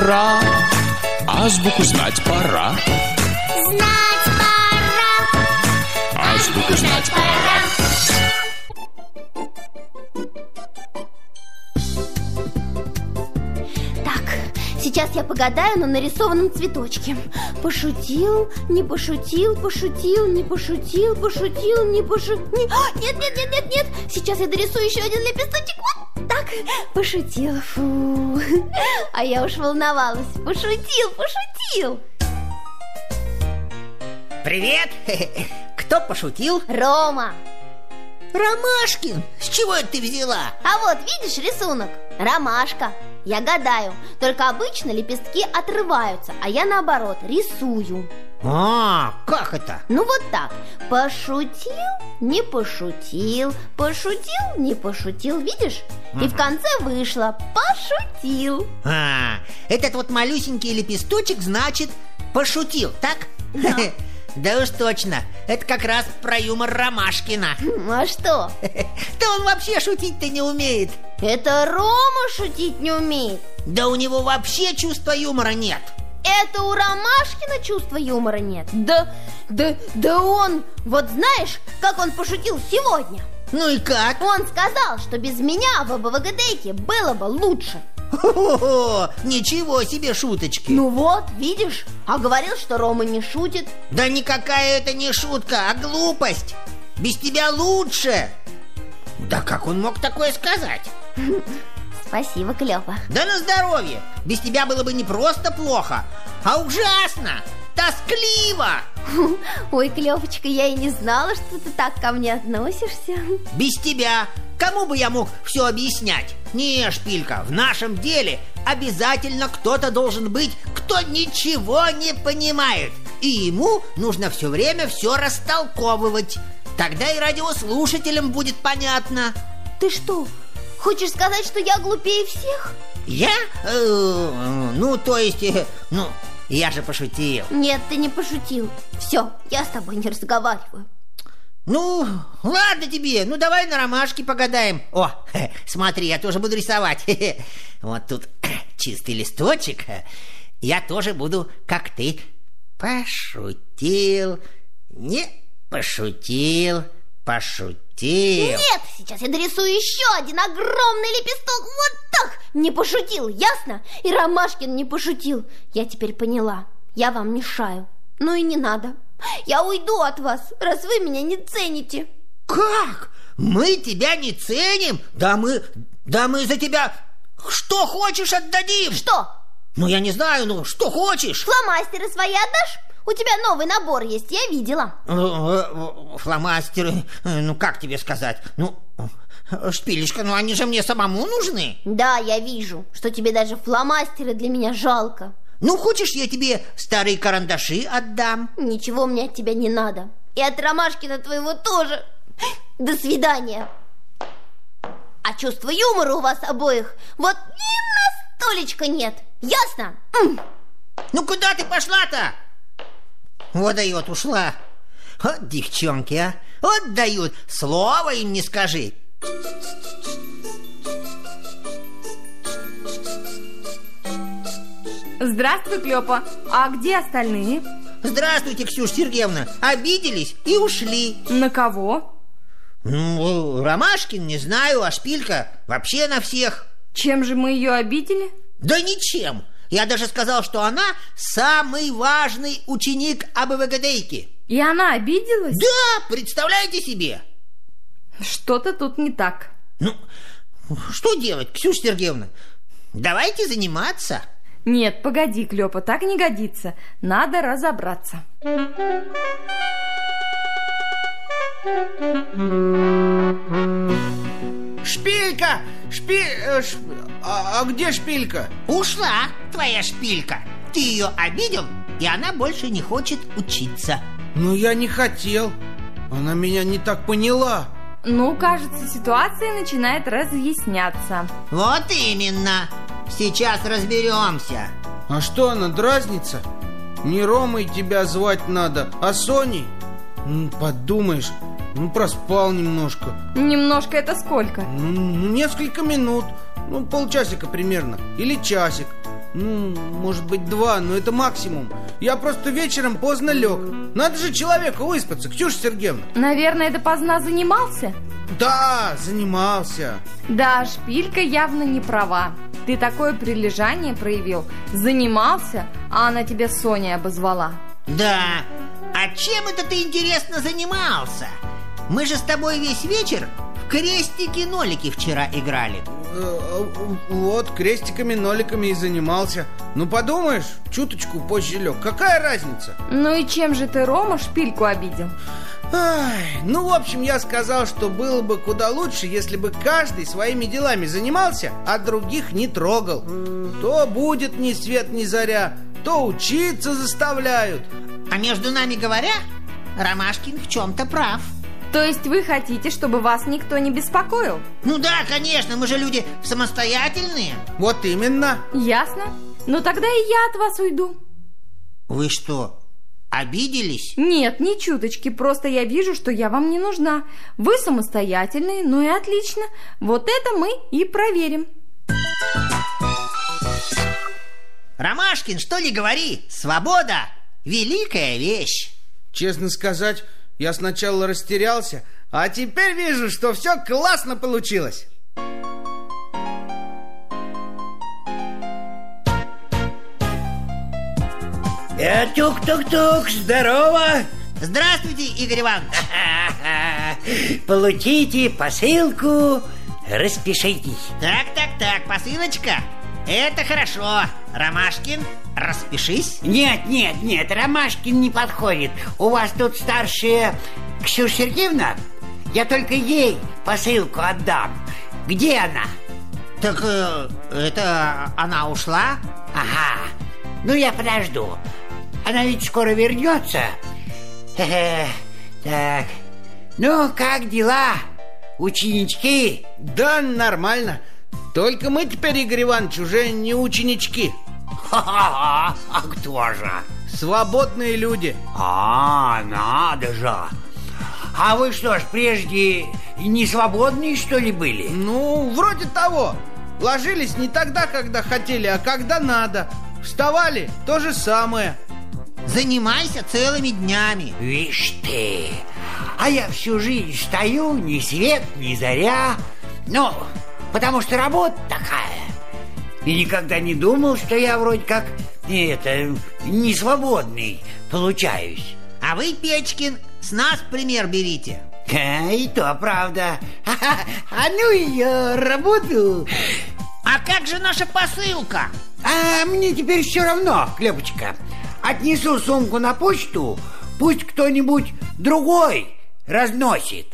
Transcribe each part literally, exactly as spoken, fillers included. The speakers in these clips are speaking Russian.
пора, азбуку знать пора. Знать пора, Азбуку знать пора. Так, сейчас я погадаю на нарисованном цветочке. Пошутил, не пошутил, пошутил, не пошутил, пошутил, не пошутил. Нет, нет, нет, нет, нет. Сейчас я дорисую еще один лепесточек. Вот так. Пошутил, фу. А я уж волновалась. Пошутил, пошутил. Привет! Кто пошутил? Рома. Ромашкин! С чего это ты взяла? А вот, видишь рисунок? Ромашка. Я гадаю, только обычно лепестки отрываются, а я наоборот рисую. А, как это? Ну вот так. Пошутил, не пошутил, пошутил, не пошутил, видишь? И в конце вышло пошутил. А, этот вот малюсенький лепесточек значит пошутил, так? Да. Да уж точно, это как раз про юмор Ромашкина. А что? Да он вообще шутить-то не умеет. Это Рома шутить не умеет. Да у него вообще чувства юмора нет. Это у Ромашкина чувства юмора нет. Да, да, да он, вот знаешь, как он пошутил сегодня? Ну и как? Он сказал, что без меня в АБВГДейке было бы лучше. О-о-о, ничего себе шуточки. Ну вот, видишь, а говорил, что Рома не шутит. Да никакая это не шутка, а глупость. Без тебя лучше. Да как он мог такое сказать? Спасибо, Клёпа. Да на здоровье. Без тебя было бы не просто плохо, а ужасно, тоскливо. Ой, Клёпочка, я и не знала, что ты так ко мне относишься. Без тебя кому бы я мог все объяснять? Не, Шпилька, в нашем деле обязательно кто-то должен быть, кто ничего не понимает. И ему нужно все время все растолковывать. Тогда и радиослушателям будет понятно. Ты что, хочешь сказать, что я глупее всех? Я? Э, ну, то есть, э, ну, я же пошутил. Нет, ты не пошутил. Все, я с тобой не разговариваю. Ну, ладно тебе, ну давай на ромашке погадаем. О, смотри, я тоже буду рисовать. Вот тут чистый листочек. Я тоже буду, как ты. Пошутил, не пошутил, пошутил. Нет, сейчас я дорисую еще один огромный лепесток. Вот так. Не пошутил, ясно? И Ромашкин не пошутил. Я теперь поняла, я вам мешаю. Ну и не надо. Я уйду от вас, раз вы меня не цените. Как? Мы тебя не ценим? Да мы, да мы за тебя что хочешь отдадим. Что? Ну я не знаю, ну что хочешь. Фломастеры свои отдашь? У тебя новый набор есть, я видела. Фломастеры, ну как тебе сказать? Ну, Шпилечка, ну они же мне самому нужны. Да, я вижу, что тебе даже фломастеры для меня жалко. Ну, хочешь, я тебе старые карандаши отдам? Ничего мне от тебя не надо. И от Ромашкина твоего тоже. До свидания. А чувства юмора у вас обоих вот ни на столечко нет. Ясно? Ну, куда ты пошла-то? Вот дает, ушла. Вот девчонки, а. Вот дают, слова им не скажи. Здравствуй, Клёпа. А где остальные? Здравствуйте, Ксюша Сергеевна. Обиделись и ушли. На кого? Ну, Ромашкин, не знаю, а Шпилька вообще на всех. Чем же мы ее обидели? Да ничем. Я даже сказал, что она самый важный ученик АБВГДейки. И она обиделась? Да, представляете себе? Что-то тут не так. Ну, что делать, Ксюша Сергеевна? Давайте заниматься. Нет, погоди, Клёпа, так не годится. Надо разобраться. Шпилька! Шпи... э, ш- А, а где Шпилька? Ушла твоя Шпилька. Ты ее обидел, и она больше не хочет учиться. Ну, я не хотел. Она меня не так поняла. Ну, кажется, ситуация начинает разъясняться. Вот именно. Сейчас разберемся. А что она дразнится? Не Ромой тебя звать надо, а Соней? Ну, подумаешь, ну проспал немножко. Немножко это сколько? Ну, ну несколько минут. Ну, полчасика примерно. Или часик. Ну, может быть, два, но это максимум. Я просто вечером поздно лег. Надо же человеку выспаться, Ксюша Сергеевна. Наверное, допоздна занимался? Да, занимался. Да, Шпилька явно не права. Ты такое прилежание проявил. Занимался, а она тебя Соней обозвала. Да, а чем это ты, интересно, занимался? Мы же с тобой весь вечер в крестики-нолики вчера играли. Вот, крестиками-ноликами и занимался. Ну, подумаешь, чуточку позже лег. Какая разница? Ну и чем же ты, Рома, Шпильку обидел? Ай, ну, в общем, я сказал, что было бы куда лучше, если бы каждый своими делами занимался, а других не трогал. То будет ни свет ни заря, то учиться заставляют. А между нами говоря, Ромашкин в чем-то прав. То есть вы хотите, чтобы вас никто не беспокоил? Ну да, конечно, мы же люди самостоятельные. Вот именно. Ясно. Ну тогда и я от вас уйду. Вы что, обиделись? Нет, ни чуточки, просто я вижу, что я вам не нужна. Вы самостоятельные, ну и отлично. Вот это мы и проверим. Ромашкин, что ли, говори, свобода – великая вещь. Честно сказать, я сначала растерялся, а теперь вижу, что все классно получилось. Э, тук-тук-тук, здорово! Здравствуйте, Игорь Иванович. Получите посылку, распишитесь. Так, так, так, посылочка. Это хорошо. Ромашкин, распишись. Нет, нет, нет, Ромашкин не подходит. У вас тут старшая Ксюша Сергеевна. Я только ей посылку отдам. Где она? Так э, это она ушла? Ага, ну я подожду. Она ведь скоро вернется. Хе-хе. Так, ну как дела, ученички? Да, нормально. Только мы теперь, Игорь Иванович, уже не ученички. Ха-ха-ха, а кто же? Свободные люди. А, надо же. А вы что ж, прежде не свободные, что ли, были? Ну, вроде того. Ложились не тогда, когда хотели, а когда надо. Вставали, то же самое. Занимайся целыми днями. Вишь ты. А я всю жизнь стою, ни свет, ни заря. Ну, потому что работа такая. И никогда не думал, что я вроде как, это, не свободный получаюсь. А вы, Печкин, с нас пример берите. А, и то правда. А ну ее работу. А как же наша посылка? А мне теперь все равно, Клепочка. Отнесу сумку на почту, пусть кто-нибудь другой разносит.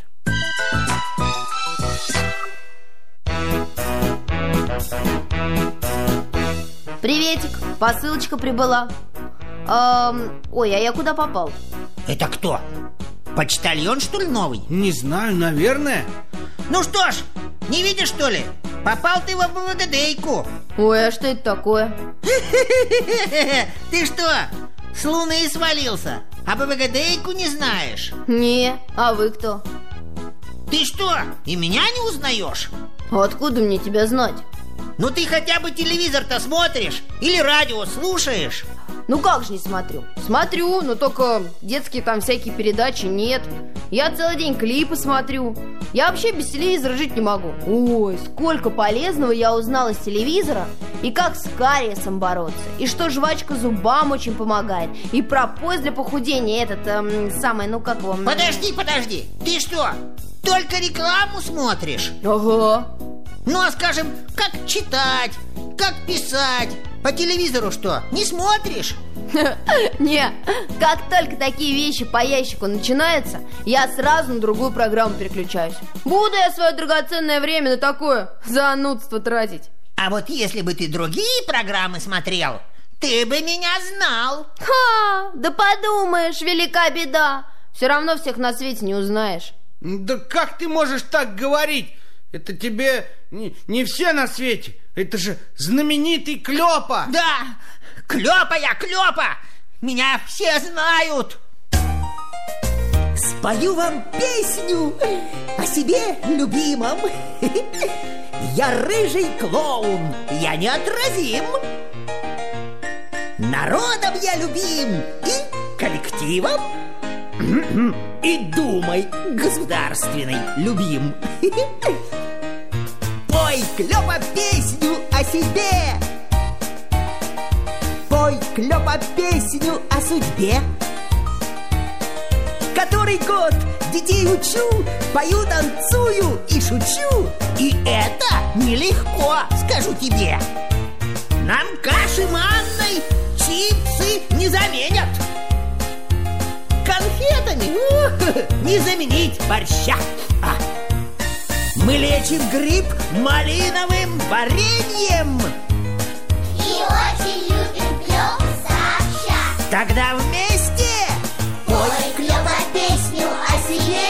Приветик, посылочка прибыла. эм, Ой, а я куда попал? Это кто? Почтальон, что ли, новый? Не знаю, наверное. Ну что ж, не видишь, что ли? Попал ты в АБВГДейку. Ой, а что это такое? Ты что, с Луны свалился? АБВГДейку не знаешь? Не, а вы кто? Ты что, и меня не узнаешь? А откуда мне тебя знать? Ну ты хотя бы телевизор-то смотришь? Или радио слушаешь? Ну как же не смотрю? Смотрю, но только детские там всякие передачи нет. Я целый день клипы смотрю. Я вообще без телевизора жить не могу. Ой, сколько полезного я узнала из телевизора. И как с кариесом бороться. И что жвачка зубам очень помогает. И про поезд для похудения этот, эм, самый, ну как вам... Подожди, подожди. Ты что, только рекламу смотришь? Ага. Ну, а скажем, как читать, как писать. По телевизору что, не смотришь? Не, как только такие вещи по ящику начинаются, я сразу на другую программу переключаюсь. Буду я свое драгоценное время на такое занудство тратить. А вот если бы ты другие программы смотрел, ты бы меня знал. Ха, да подумаешь, велика беда. Все равно всех на свете не узнаешь. Да как ты можешь так говорить? Это тебе не, не все на свете. Это же знаменитый Клёпа. Да, Клёпа я, Клёпа. Меня все знают. Спою вам песню о себе любимом. Я рыжий клоун, я неотразим. народом я любим и коллективом, и думой государственной любим. Пой, Клёпа, песню о себе, пой, Клёпа, песню о судьбе. Который год детей учу, пою, танцую и шучу. И это нелегко, скажу тебе. Нам каши манной чипсы не заменят. Конфетами ух, не заменить борща. А. Мы лечим грипп малиновым вареньем. И очень любим Клёпу сообща. Тогда вместе Пой, Клёпа, песню о себе,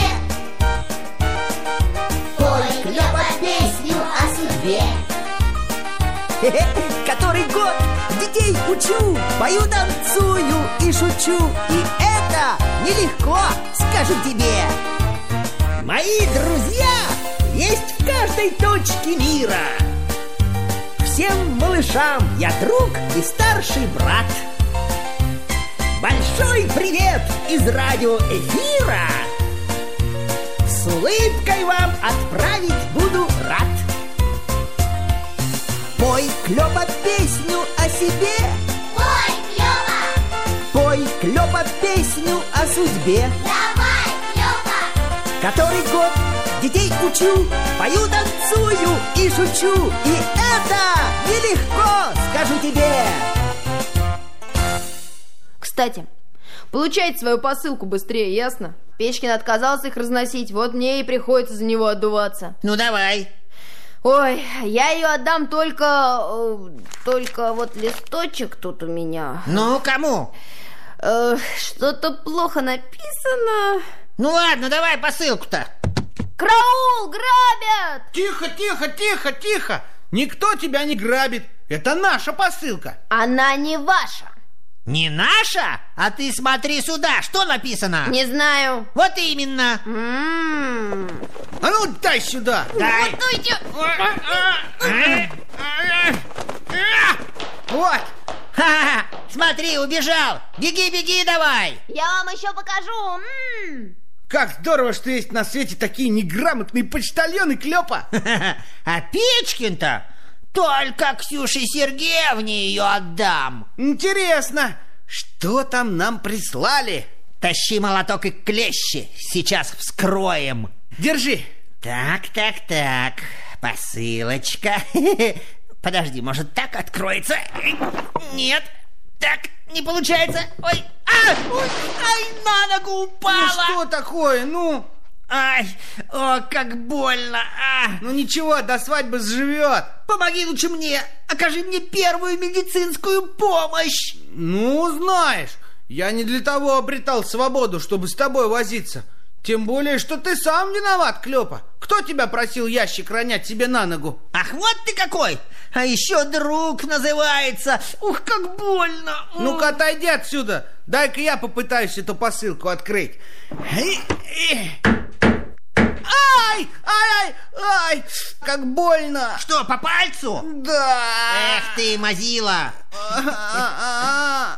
пой, Клёпа, песню о судьбе. который год детей учу, пою, танцую и шучу. И это нелегко, скажу тебе. Мои друзья есть в каждой точке мира. Всем малышам я друг и старший брат. Большой привет из радиоэфира. С улыбкой вам отправить буду рад. Пой, Клёпа, песню о себе. Пой, Клёпа, Пой, Клёпа, песню о судьбе. давай, Клёпа. Который год детей учу, пою, танцую и шучу. И это нелегко, скажу тебе. Кстати, получайте свою посылку быстрее, ясно? Печкин отказался их разносить, вот мне и приходится за него отдуваться. Ну давай. Ой, я ее отдам только... э, Только вот листочек тут у меня. Ну, кому? Э, Что-то плохо написано. Ну ладно, давай посылку-то. Караул, грабят! Тихо, тихо, тихо, тихо. Никто тебя не грабит. Это наша посылка. Она не ваша. Не наша? А ты смотри сюда, что написано? Не знаю. Вот именно. М-м. А ну дай сюда. Дай. Стойте. Вот. Ха-ха, смотри, убежал. Беги, беги, давай. Я вам еще покажу. М-м. Как здорово, что есть на свете такие неграмотные почтальоны, Клёпа. А Печкин-то только Ксюше Сергеевне ее отдам. Интересно, что там нам прислали? Тащи молоток и клещи, сейчас вскроем. Держи. Так, так, так, посылочка. Подожди, может так откроется? Нет, так, не получается. Ой, а, ой, ай, на ногу Ну упала. что такое, ну? Ай, о, как больно. А. Ну ничего, до свадьбы сживет. Помоги лучше мне, окажи мне первую медицинскую помощь. Ну, знаешь, я не для того обретал свободу, чтобы с тобой возиться. Тем более, что ты сам виноват, Клёпа. Кто тебя просил ящик ронять себе на ногу? Ах, вот ты какой! А еще друг называется. Ух, как больно. Ну-ка, отойди отсюда. Дай-ка я попытаюсь эту посылку открыть. Ай, ай, ай, ай, как больно. Что, по пальцу? Да. Эх ты, мазила. А-а-а.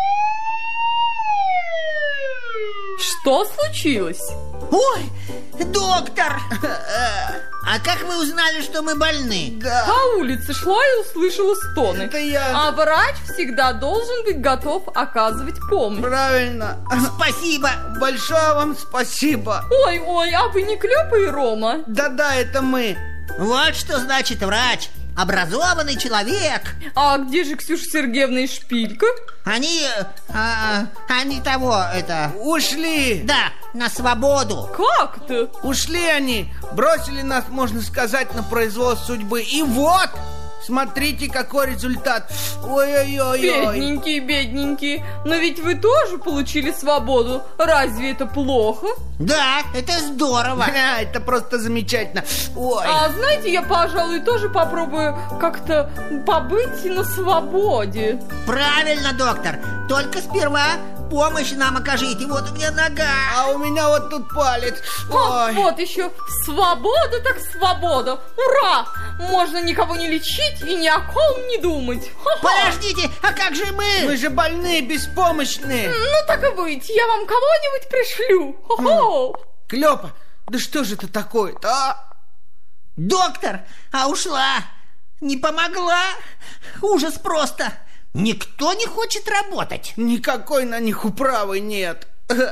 Что случилось? Ой, доктор. А как вы узнали, что мы больны? Да, По улице шла и услышала стоны. это я. А врач всегда должен быть готов оказывать помощь. Правильно. Спасибо. Большое вам спасибо. Ой, ой, а вы не Клёпа и Рома? Да-да, это мы. Вот что значит врач. Образованный человек. А где же Ксюша Сергеевна и Шпилька? Они... а, они того, это... Ушли. Да, на свободу. Как-то? Ушли они. Бросили нас, можно сказать, на произвол судьбы. И вот, смотрите, какой результат. Ой-ой-ой. Бедненькие, бедненькие. Но ведь вы тоже получили свободу. Разве это плохо? Да, это здорово. А, это просто замечательно. Ой. А знаете, я, пожалуй, тоже попробую как-то побыть на свободе. Правильно, доктор. Только сперва помощь нам окажите, вот у меня нога. А у меня вот тут палец. А, Ой. вот еще свобода так свобода. Ура! Можно никого не лечить и ни о ком не думать. Ха-ха. Подождите, а как же мы? Мы же больные, беспомощные. Ну так и быть, я вам кого-нибудь пришлю. Хо-хо. Клёпа, да что же это такое-то, а? Доктор, а ушла. Не помогла. Ужас просто. Никто не хочет работать. Никакой на них управы нет.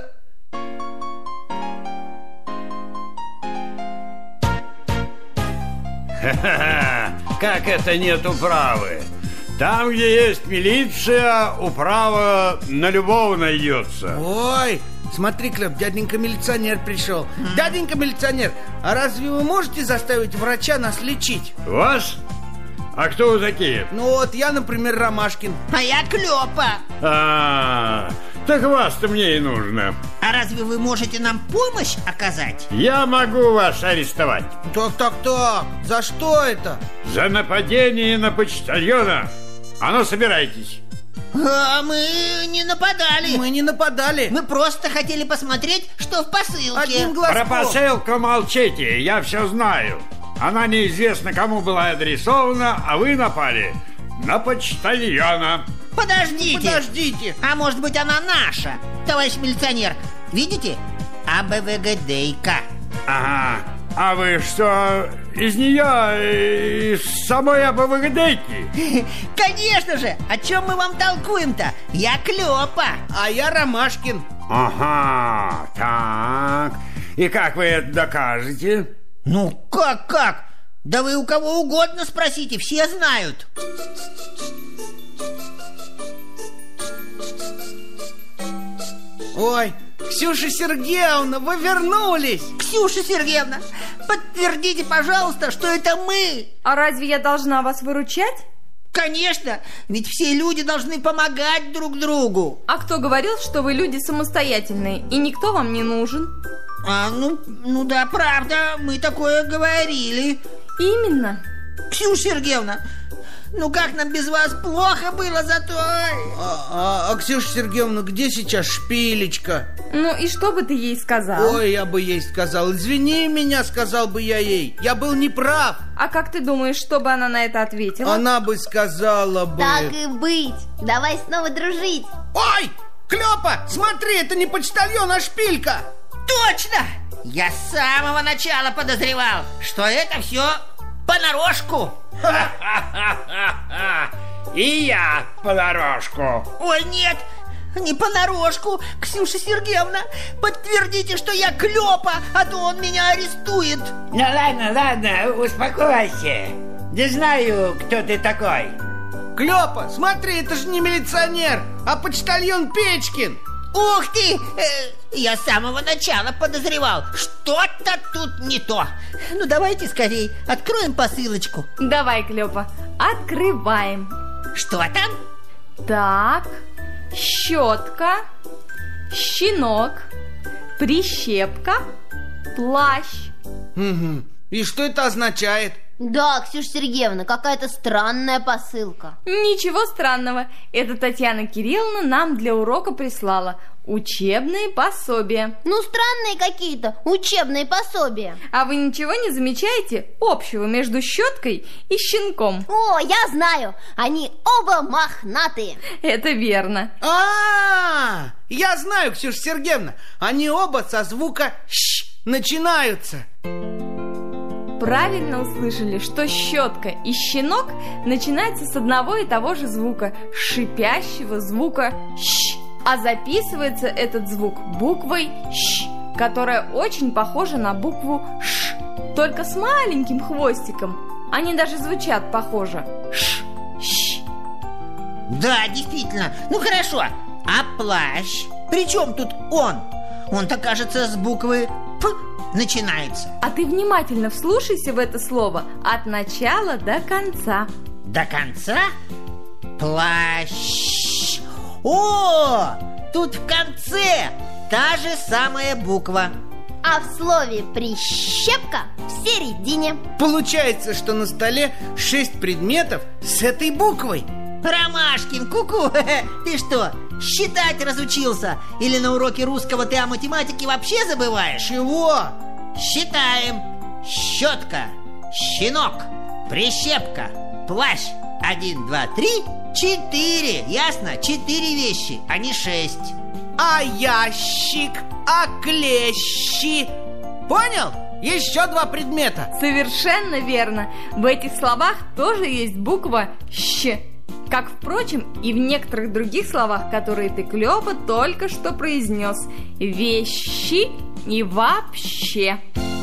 Ха-ха-ха! Как это нет управы? Там, где есть милиция, управа на любого найдется. Ой, смотри, Клёп, дяденька милиционер пришел. Дяденька милиционер, а разве вы можете заставить врача нас лечить? Вас? А кто вы такие? Ну вот, я, например, Ромашкин. А я Клёпа. А, так вас-то мне и нужно. А разве вы можете нам помощь оказать? Я могу вас арестовать. Так, так, так, за что это? За нападение на почтальона. А ну, собирайтесь. А мы не нападали. Мы не нападали. Мы просто хотели посмотреть, что в посылке. Одним Про глазком. посылку молчите, я все знаю. Она неизвестно кому была адресована, а вы напали на почтальона. Подождите. Подождите. А может быть, она наша, товарищ милиционер? Видите? АБВГДейка. Ага. А вы что, из нее, из самой АБВГДейки? Конечно же. О чем мы вам толкуем-то? Я Клёпа. А я Ромашкин. Ага, так. И как вы это докажете? Ну, как-как? Да вы у кого угодно спросите, все знают. Ой, Ксюша Сергеевна, вы вернулись. Ксюша Сергеевна, подтвердите, пожалуйста, что это мы. А разве я должна вас выручать? Конечно, ведь все люди должны помогать друг другу. А кто говорил, что вы люди самостоятельные и никто вам не нужен? А, ну, ну да, правда, мы такое говорили. Именно. Ксюша Сергеевна, ну как нам без вас плохо было зато... А, а, а Ксюша Сергеевна, где сейчас Шпилечка? Ну и что бы ты ей сказал? Ой, я бы ей сказал, извини меня, сказал бы я ей. Я был неправ. А как ты думаешь, что бы она на это ответила? Она бы сказала бы... Так и быть. Давай снова дружить. Ой, Клёпа, смотри, это не почтальон, а Шпилька. Точно! Я с самого начала подозревал, что это все понарошку. И я понарошку. Ой, нет, не понарошку, Ксюша Сергеевна. Подтвердите, что я Клёпа, а то он меня арестует. Ну ладно, ладно, успокойся. Не знаю, кто ты такой. Клёпа, смотри, это же не милиционер, а почтальон Печкин. Ух ты! Э, я с самого начала подозревал, что-то тут не то. Ну давайте скорей откроем посылочку. Давай, Клёпа, открываем. Что там? Так, щетка, щенок, прищепка, плащ. Угу. И что это означает? Да, Ксюша Сергеевна, какая-то странная посылка. Ничего странного. Это Татьяна Кирилловна нам для урока прислала учебные пособия. Ну, странные какие-то учебные пособия. А вы ничего не замечаете общего между щеткой и щенком? О, я знаю, они оба мохнатые. Это верно. А-а-а! Я знаю, Ксюша Сергеевна, они оба со звука «щ» начинаются. Правильно услышали, что щетка и щенок начинаются с одного и того же звука, шипящего звука «щ». А записывается этот звук буквой «щ», которая очень похожа на букву «ш», только с маленьким хвостиком. Они даже звучат похоже. «Ш», «щ». Да, действительно. Ну хорошо. А плащ? При чем тут он? Он-то, кажется, с буквы «п» начинается. А ты внимательно вслушайся в это слово от начала до конца. До конца? Плащ. О, тут в конце та же самая буква. А в слове «прищепка» в середине. Получается, что на столе шесть предметов с этой буквой. Ромашкин, ку-ку, ты что, считать разучился? Или на уроке русского ты о математике вообще забываешь? Чего? Считаем. Щетка, щенок, прищепка, плащ. Один, два, три, четыре. Ясно? Четыре вещи, а не шесть. А ящик, а клещи. Понял? Еще два предмета. Совершенно верно. В этих словах тоже есть буква «щ». Как, впрочем, и в некоторых других словах, которые ты, Клёпа, только что произнес. Вещи и вообще.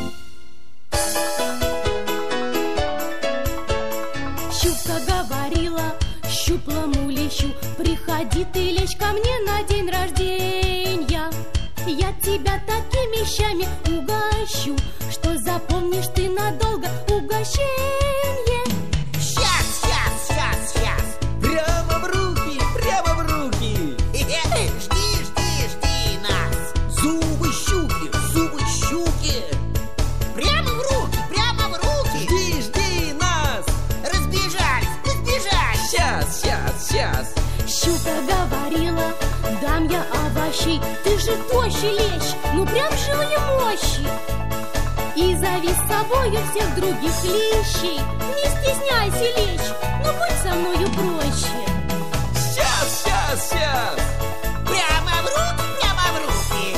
Щука говорила щуплому лещу: приходи ты, лещ, ко мне на день рождения. Я тебя такими вещами угощу, что запомнишь ты надолго угощение. Сейчас, сейчас, сейчас, сейчас. Прямо в руки, прямо в руки. Жди, жди, жди нас. Зубы щуки, зубы щуки. Прямо в руки, прямо в руки. Жди, жди нас. Разбежались, разбежались. Сейчас, сейчас, сейчас. Щука говорила: дам я овощей, ты же тощий лещ, ну прям живые мощи. И зови с собою всех других лещей. Не стесняйся, лещ, ну будь со мною проще. Сейчас, сейчас, сейчас. Прямо в руки, прямо в руки.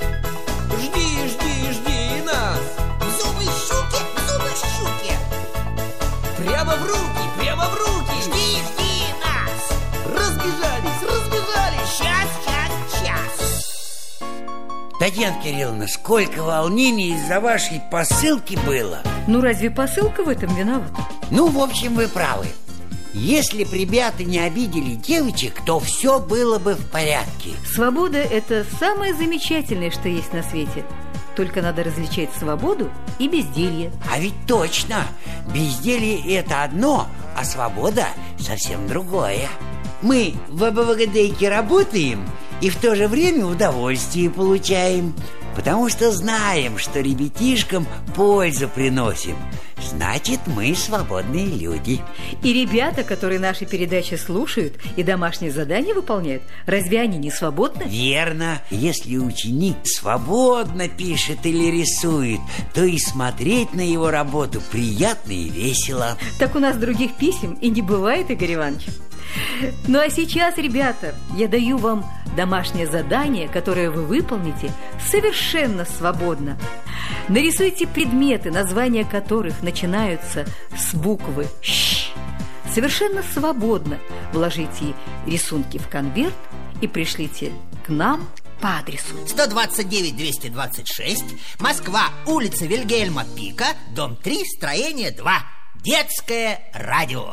Жди, жди, жди нас. Зубы щуки, зубы щуки. Прямо в руки, прямо в руки. Жди, жди нас. Разбежались, разбежались. Сейчас, сейчас, сейчас. Татьяна Кирилловна, сколько волнений из-за вашей посылки было. Ну разве посылка в этом виновата? Ну, в общем, вы правы. Если б ребята не обидели девочек, то все было бы в порядке. Свобода – это самое замечательное, что есть на свете. Только надо различать свободу и безделье. А ведь точно, безделье – это одно, а свобода – совсем другое. Мы в АБВГДейке работаем и в то же время удовольствие получаем, потому что знаем, что ребятишкам пользу приносим. Значит, мы свободные люди. И ребята, которые наши передачи слушают и домашние задания выполняют, разве они не свободны? Верно. Если ученик свободно пишет или рисует, то и смотреть на его работу приятно и весело. Так у нас других писем и не бывает, Игорь Иванович. Ну а сейчас, ребята, я даю вам домашнее задание, которое вы выполните совершенно свободно. Нарисуйте предметы, названия которых начинаются с буквы «щ». Совершенно свободно вложите рисунки в конверт и пришлите к нам по адресу сто двадцать девять двести двадцать шесть, Москва, улица Вильгельма Пика, дом три, строение два. Детское радио.